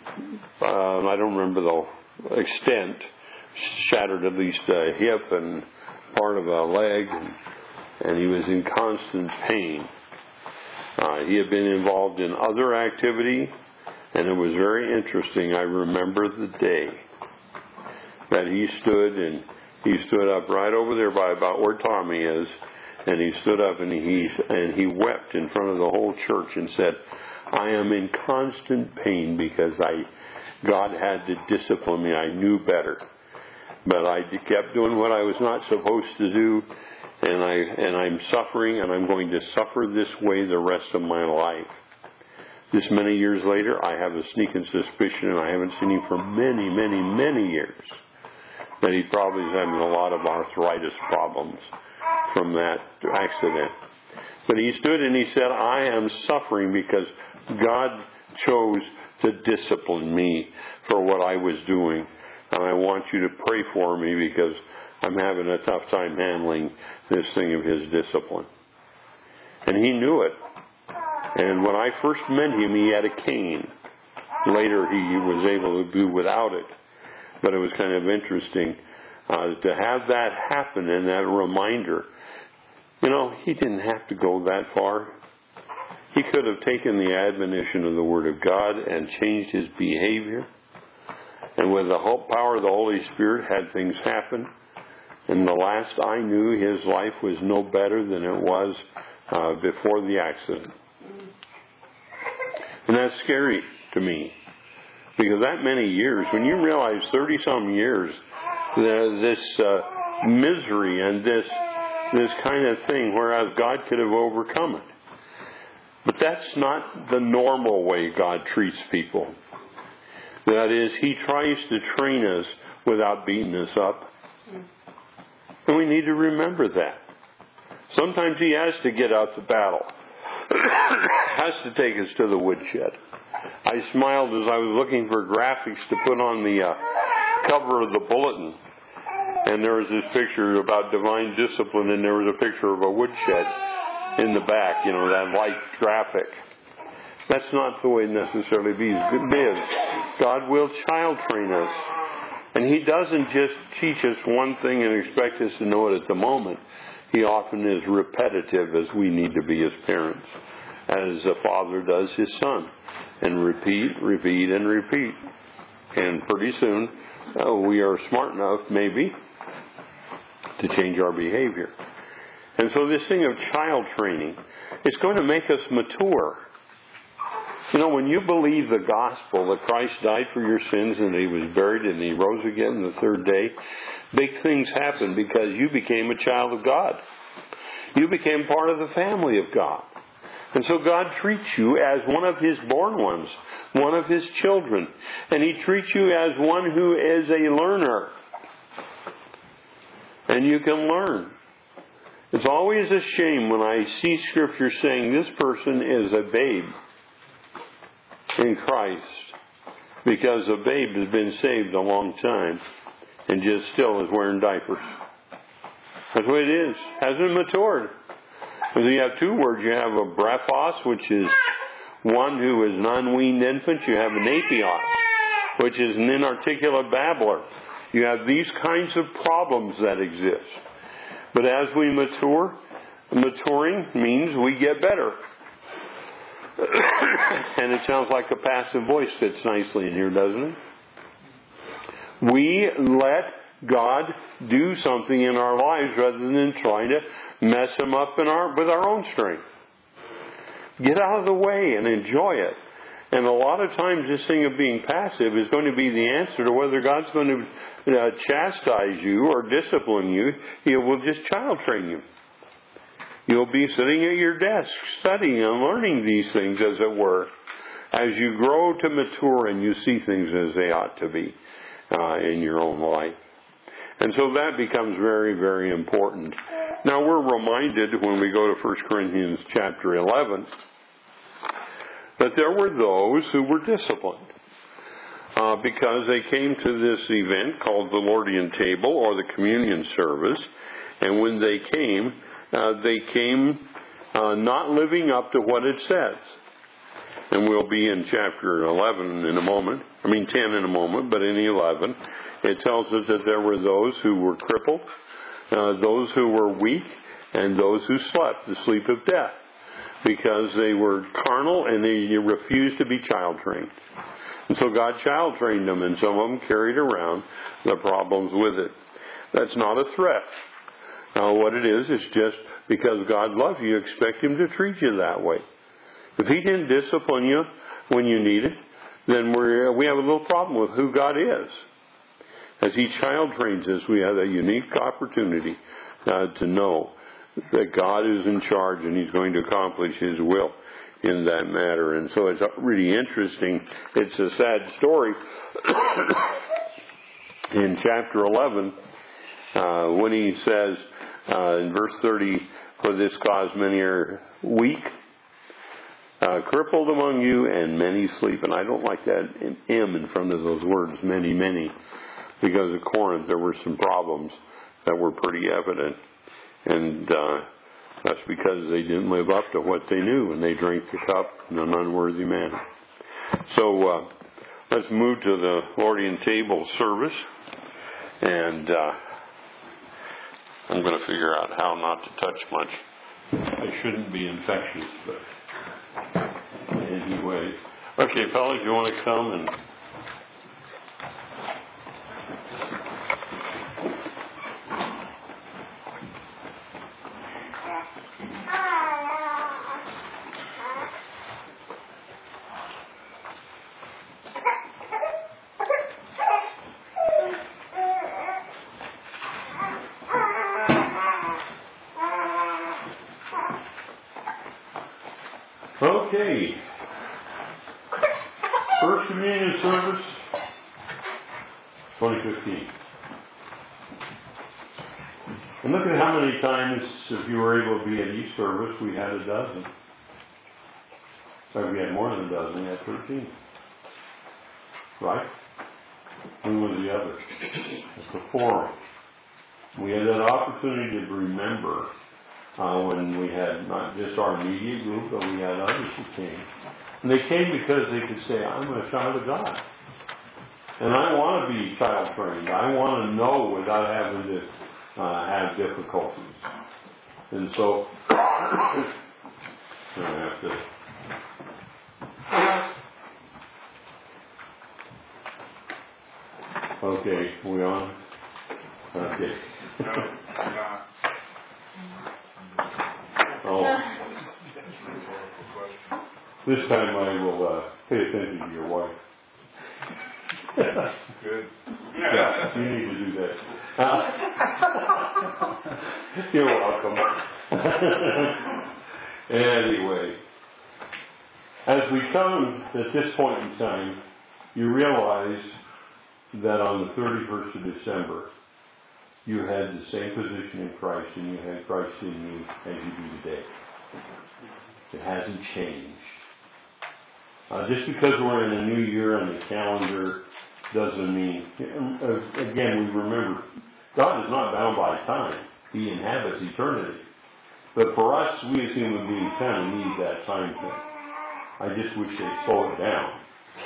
don't remember the extent, shattered at least a hip and part of a leg, and he was in constant pain. He had been involved in other activity, and it was very interesting. I remember the day that he stood up right over there by about where Tommy is, and he stood up and he wept in front of the whole church and said, "I am in constant pain because God had to discipline me. I knew better, but I kept doing what I was not supposed to do, and I'm suffering, and I'm going to suffer this way the rest of my life." This many years later, I have a sneaking suspicion, and I haven't seen him for many, many, many years, that he probably is having a lot of arthritis problems from that accident. But he stood and he said, "I am suffering because God chose to discipline me for what I was doing. And I want you to pray for me because I'm having a tough time handling this thing of his discipline." And he knew it. And when I first met him, he had a cane. Later, he was able to do without it. But it was kind of interesting to have that happen and that reminder. You know, he didn't have to go that far. He could have taken the admonition of the Word of God and changed his behavior. And with the power of the Holy Spirit, had things happen. And the last I knew, his life was no better than it was before the accident. And that's scary to me. Because that many years, when you realize 30-some years, this misery and this kind of thing, whereas God could have overcome it. But that's not the normal way God treats people. That is, he tries to train us without beating us up. And we need to remember that. Sometimes he has to get out the battle. Has to take us to the woodshed. I smiled as I was looking for graphics to put on the cover of the bulletin. And there was this picture about divine discipline, and there was a picture of a woodshed in the back, that light graphic. That's not the way it necessarily is. God will child train us. And he doesn't just teach us one thing and expect us to know it at the moment. He often is repetitive, as we need to be as parents, as a father does his son. And repeat, and repeat. And pretty soon, we are smart enough, maybe, to change our behavior. And so this thing of child training, it's going to make us mature. When you believe the gospel that Christ died for your sins and he was buried and he rose again the third day, big things happen because you became a child of God. You became part of the family of God. And so God treats you as one of his born ones, one of his children. And he treats you as one who is a learner. And you can learn. It's always a shame when I see Scripture saying this person is a babe in Christ, because a babe has been saved a long time and just still is wearing diapers. That's the way it is. Hasn't matured. So you have two words. You have a brephos, which is one who is an unweaned infant. You have an apios, which is an inarticulate babbler. You have these kinds of problems that exist. But as we mature, maturing means we get better. And it sounds like a passive voice fits nicely in here, doesn't it? We let God do something in our lives rather than trying to mess him up with our own strength. Get out of the way and enjoy it. And a lot of times this thing of being passive is going to be the answer to whether God's going to chastise you or discipline you. He will just child train you. You'll be sitting at your desk studying and learning these things, as it were, as you grow to mature and you see things as they ought to be in your own life. And so that becomes very, very important. Now we're reminded when we go to 1 Corinthians chapter 11 that there were those who were disciplined because they came to this event called the Lord's Table or the communion service, and when they came not living up to what it says. And we'll be in chapter 11 in a moment. 10 in a moment, but in 11 it tells us that there were those who were crippled, those who were weak, and those who slept the sleep of death, because they were carnal and they refused to be child trained. And so God child trained them, and some of them carried around the problems with it. That's not a threat. What it is just because God loves you, expect Him to treat you that way. If He didn't discipline you when you need it, then we have a little problem with who God is. As He child trains us, we have a unique opportunity to know that God is in charge and He's going to accomplish His will in that matter. And so it's really interesting. It's a sad story. In chapter 11, when he says in verse 30, "For this cause many are weak, crippled among you, and many sleep." And I don't like that M in front of those words, many, many, because at Corinth there were some problems that were pretty evident. And that's because they didn't live up to what they knew, and they drank the cup in an unworthy manner. So let's move to the Lord's Table service. And I'm going to figure out how not to touch much. I shouldn't be infectious, but anyway. Okay, fellas, you want to come and... Okay. First Communion Service, 2015. And look at how many times, if you were able to be at each service, we had a dozen. So we had more than a dozen, we had 13. Right? When was the other? It's the forum. We had that opportunity to remember when we had not just our immediate group, but we had others who came. And they came because they could say, "I'm a child of God. And I want to be child trained. I want to know without having to have difficulties." And so, I have to... Okay, we on? Okay. This time I will pay attention to your wife. Good. Yeah, you need to do that. You're welcome. Anyway, as we come at this point in time, you realize that on the 31st of December, you had the same position in Christ, and you had Christ in you as you do today. It hasn't changed. Just because we're in a new year on the calendar doesn't mean, again, we remember, God is not bound by time. He inhabits eternity. But for us, we as human beings kind of need that time thing. I just wish they'd slow it down.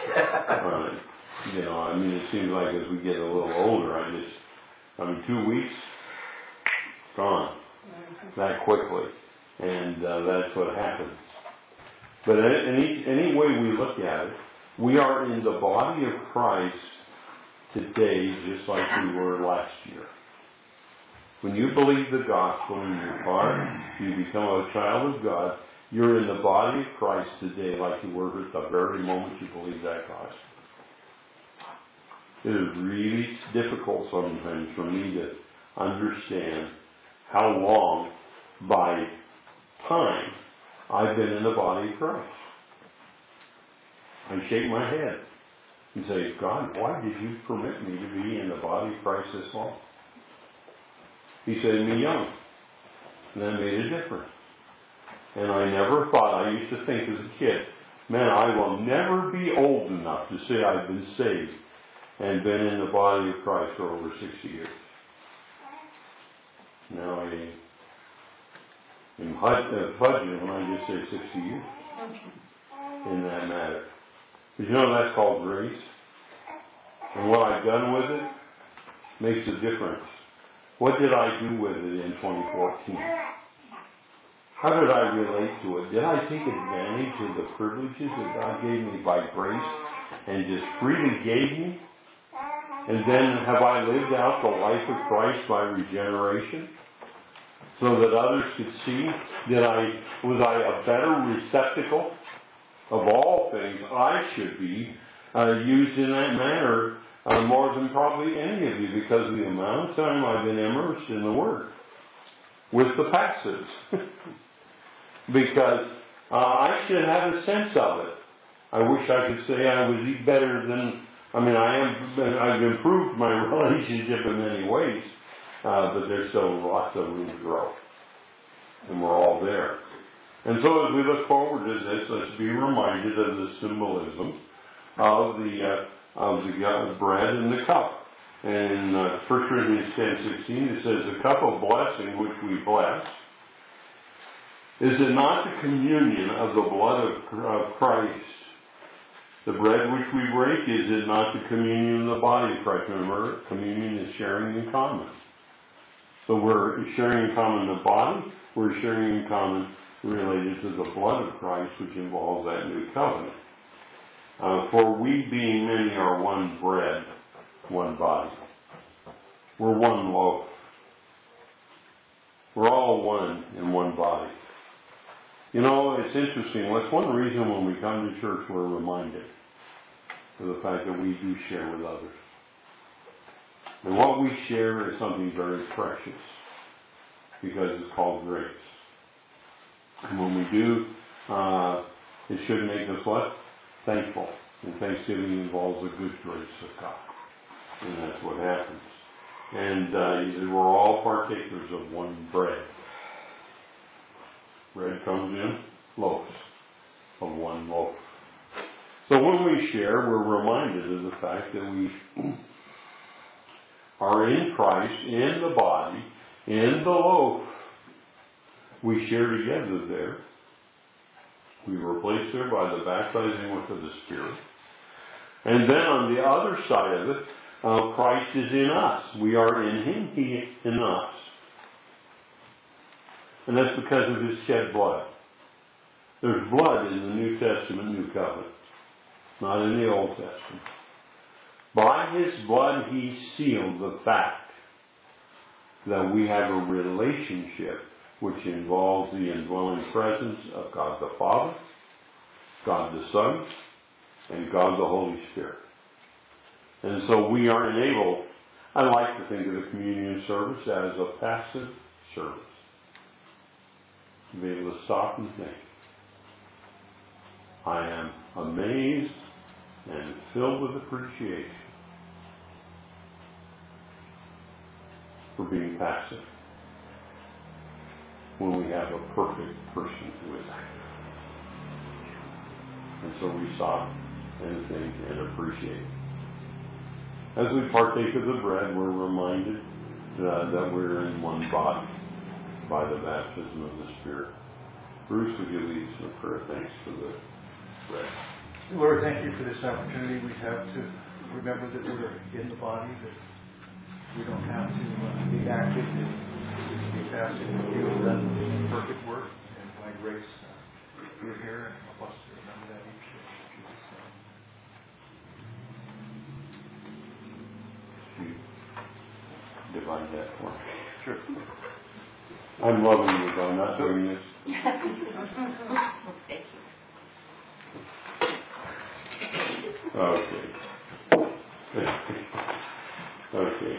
It seems like as we get a little older, 2 weeks, gone. That quickly. And that's what happens. But any way we look at it, we are in the body of Christ today just like we were last year. When you believe the gospel in your heart, you become a child of God, you're in the body of Christ today like you were at the very moment you believe that gospel. It is really difficult sometimes for me to understand how long by time I've been in the body of Christ. I shake my head and say, God, why did you permit me to be in the body of Christ this long? He saved me young. And that made a difference. And I never thought, I used to think as a kid, man, I will never be old enough to say I've been saved and been in the body of Christ for over 60 years. Now I am fudging when I just say 60 years in that matter. But you know that's called grace. And what I've done with it makes a difference. What did I do with it in 2014? How did I relate to it? Did I take advantage of the privileges that God gave me by grace and just freely gave me? And then have I lived out the life of Christ by regeneration so that others could see? Was I a better receptacle of all things? I should be used in that manner more than probably any of you because of the amount of time I've been immersed in the Word with the passives. Because I should have a sense of it. I wish I could say I was better than, I've improved my relationship in many ways, but there's still lots of room to grow. And we're all there. And so as we look forward to this, let's be reminded of the symbolism of the bread and the cup. And in 1 Corinthians 10:16 it says, the cup of blessing which we bless, is it not the communion of the blood of Christ? The bread which we break, is it not the communion of the body of Christ? Remember, communion is sharing in common. So we're sharing in common the body, we're sharing in common related to the blood of Christ, which involves that new covenant. For we being many are one bread, one body. We're one loaf. We're all one in one body. You know, it's interesting. That's one reason when we come to church we're reminded of the fact that we do share with others. And what we share is something very precious because it's called grace. And when we do, it should make us what? Thankful. And thanksgiving involves the good grace of God. And that's what happens. And we're all partakers of one bread. Bread comes in loaves of one loaf. So when we share, we're reminded of the fact that we are in Christ, in the body, in the loaf. We share together there. We were placed there by the baptizing with the Spirit. And then on the other side of it, Christ is in us. We are in Him, He in us. And that's because of His shed blood. There's blood in the New Testament, New Covenant. Not in the Old Testament. By His blood He sealed the fact that we have a relationship which involves the indwelling presence of God the Father, God the Son, and God the Holy Spirit. And so we are enabled, I like to think of the communion service as a passive service. To be able to stop and think. I am amazed and filled with appreciation for being passive when we have a perfect person with us. And so we stop and think and appreciate. As we partake of the bread, we're reminded that we're in one body by the baptism of the Spirit. Bruce, would you lead us in a prayer? Thanks for the bread. Lord, thank you for this opportunity we have to remember that we're in the body, that we don't have to be active, to be passive. You have done perfect work, and by grace, we're here, and help us to remember that each day. You divide that for me. Sure. I'm loving you, though, not doing this. Thank you. Okay. Okay.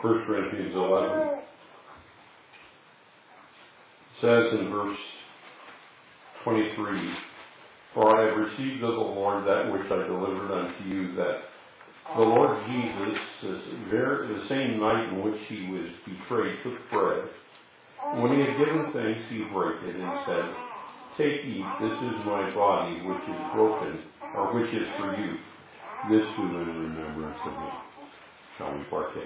1 Corinthians 11. It says in verse 23, "For I have received of the Lord that which I delivered unto you, that the Lord Jesus, the same night in which he was betrayed, took bread. When he had given thanks, he broke it and said, Take, eat, this is my body, which is broken, or which is for you. This do in remembrance of me." Shall we partake?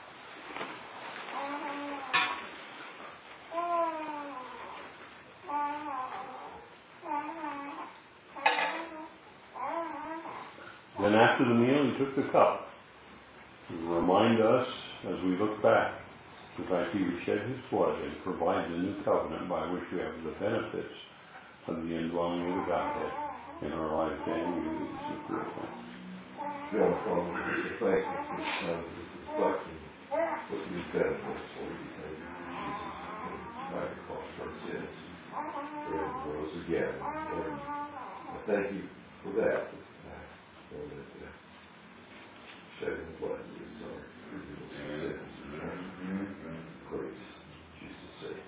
Then after the meal, he took the cup to remind us, as we look back, the fact he would shed his blood and provide the new covenant by which we have the benefits of the indwelling of the Godhead in our life and we use the prayer. Father, we just thank you for this time of reflecting what you've done for us, Lord. We thank you for Jesus who died across our sins and rose again. Lord, I thank you for that. Lord, that shedding the blood is our forgiveness of sins. Praise in Jesus' name.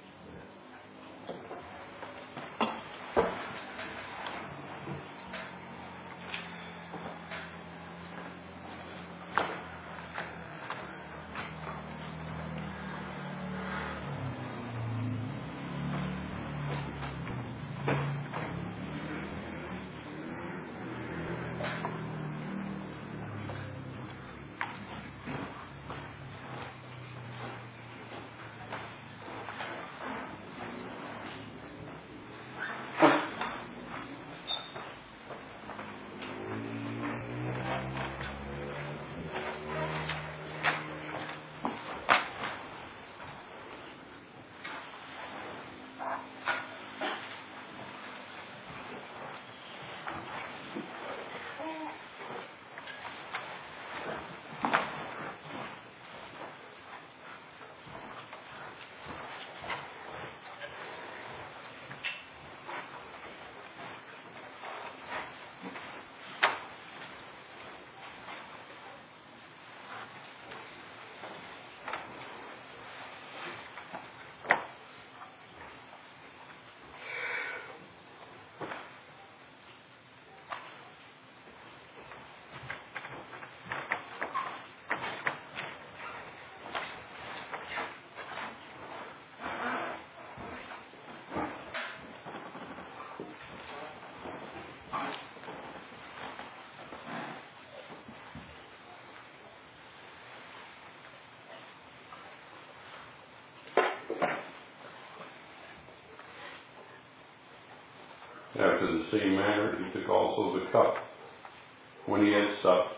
After the same manner, he took also the cup when he had supped,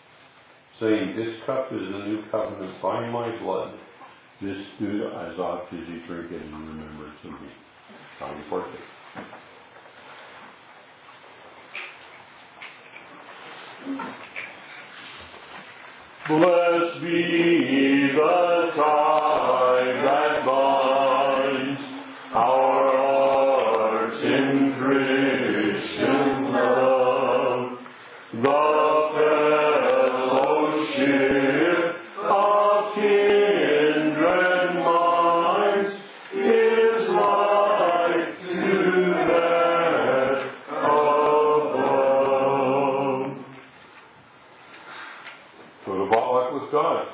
saying, This cup is the new covenant by my blood. This do as oft as you drink it in remembrance of me. Shall we partake? Blessed be the tie that binds our hearts in Christian love, the fellowship of kindred minds is like to that above. So the potluck was God.